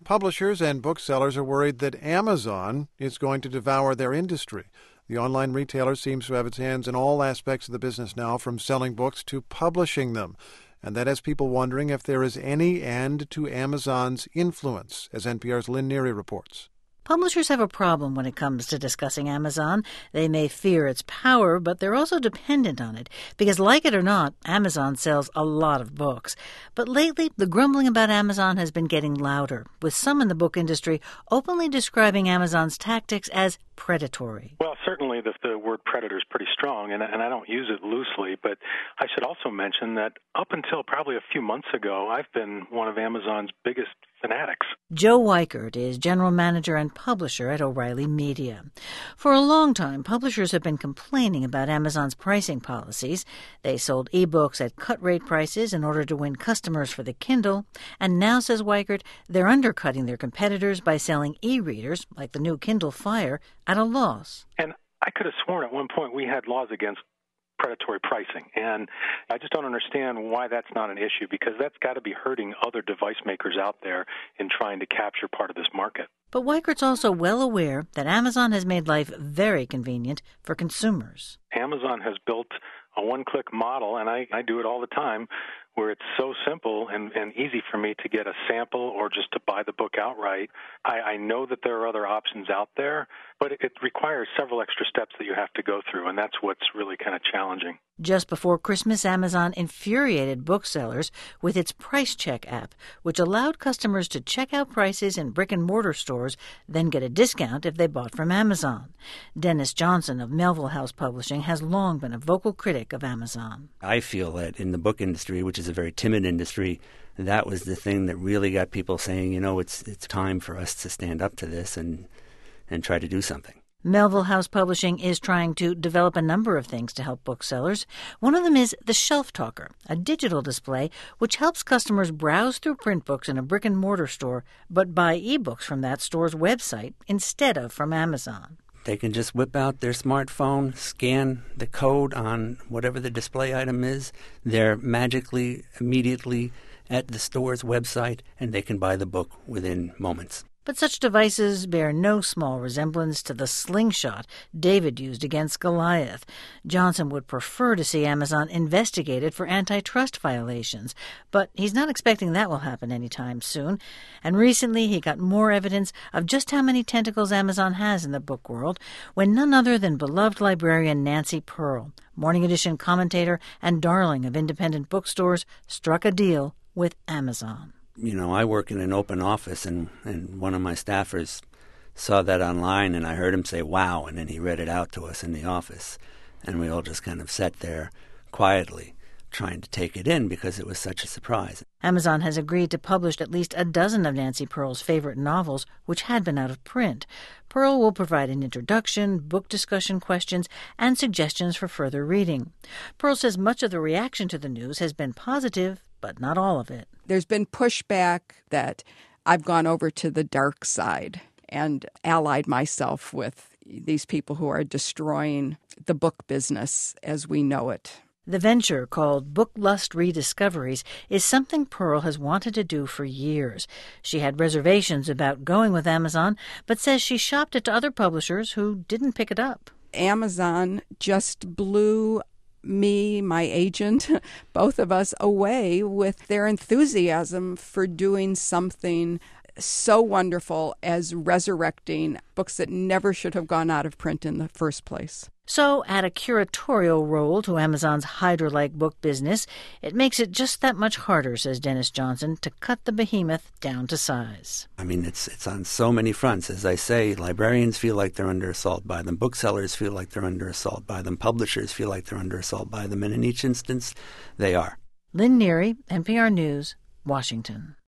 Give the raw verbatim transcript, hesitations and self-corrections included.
Publishers and booksellers are worried that Amazon is going to devour their industry. The online retailer seems to have its hands in all aspects of the business now, from selling books to publishing them. And that has people wondering if there is any end to Amazon's influence, as N P R's Lynn Neary reports. Publishers have a problem when it comes to discussing Amazon. They may fear its power, but they're also dependent on it, because like it or not, Amazon sells a lot of books. But lately, the grumbling about Amazon has been getting louder, with some in the book industry openly describing Amazon's tactics as predatory. Well, certainly the, the word predator is pretty strong, and, and I don't use it loosely, but I should also mention that up until probably a few months ago, I've been one of Amazon's biggest fanatics. Joe Weichert is general manager and publisher at O'Reilly Media. For a long time, publishers have been complaining about Amazon's pricing policies. They sold ebooks at cut-rate prices in order to win customers for the Kindle, and now, says Weichert, they're undercutting their competitors by selling e-readers, like the new Kindle Fire, at a loss. And I could have sworn at one point we had laws against predatory pricing, and I just don't understand why that's not an issue, because that's got to be hurting other device makers out there in trying to capture part of this market. But Weichert's also well aware that Amazon has made life very convenient for consumers. Amazon has built a one-click model, and I, I do it all the time, where it's so simple and, and easy for me to get a sample or just to buy the book outright. I, I know that there are other options out there, but it, it requires several extra steps that you have to go through, and that's what's really kind of challenging. Just before Christmas, Amazon infuriated booksellers with its Price Check app, which allowed customers to check out prices in brick-and-mortar stores, then get a discount if they bought from Amazon. Dennis Johnson of Melville House Publishing has long been a vocal critic of Amazon. I feel that in the book industry, which is a very timid industry, that was the thing that really got people saying, you know, it's it's time for us to stand up to this and and try to do something. Melville House Publishing is trying to develop a number of things to help booksellers. One of them is the Shelf Talker, a digital display which helps customers browse through print books in a brick-and-mortar store, but buy ebooks from that store's website instead of from Amazon. They can just whip out their smartphone, scan the code on whatever the display item is. They're magically, immediately at the store's website, and they can buy the book within moments. But such devices bear no small resemblance to the slingshot David used against Goliath. Johnson would prefer to see Amazon investigated for antitrust violations, but he's not expecting that will happen anytime soon. And recently he got more evidence of just how many tentacles Amazon has in the book world when none other than beloved librarian Nancy Pearl, Morning Edition commentator and darling of independent bookstores, struck a deal with Amazon. You know, I work in an open office, and, and one of my staffers saw that online, and I heard him say, wow, and then he read it out to us in the office. And we all just kind of sat there quietly trying to take it in because it was such a surprise. Amazon has agreed to publish at least a dozen of Nancy Pearl's favorite novels, which had been out of print. Pearl will provide an introduction, book discussion questions, and suggestions for further reading. Pearl says much of the reaction to the news has been positive, but not all of it. There's been pushback that I've gone over to the dark side and allied myself with these people who are destroying the book business as we know it. The venture, called Book Lust Rediscoveries, is something Pearl has wanted to do for years. She had reservations about going with Amazon, but says she shopped it to other publishers who didn't pick it up. Amazon just blew me, my agent, both of us away with their enthusiasm for doing something so wonderful as resurrecting books that never should have gone out of print in the first place. So add a curatorial role to Amazon's Hydra-like book business. It makes it just that much harder, says Dennis Johnson, to cut the behemoth down to size. I mean, it's it's on so many fronts. As I say, librarians feel like they're under assault by them. Booksellers feel like they're under assault by them. Publishers feel like they're under assault by them. And in each instance, they are. Lynn Neary, N P R News, Washington.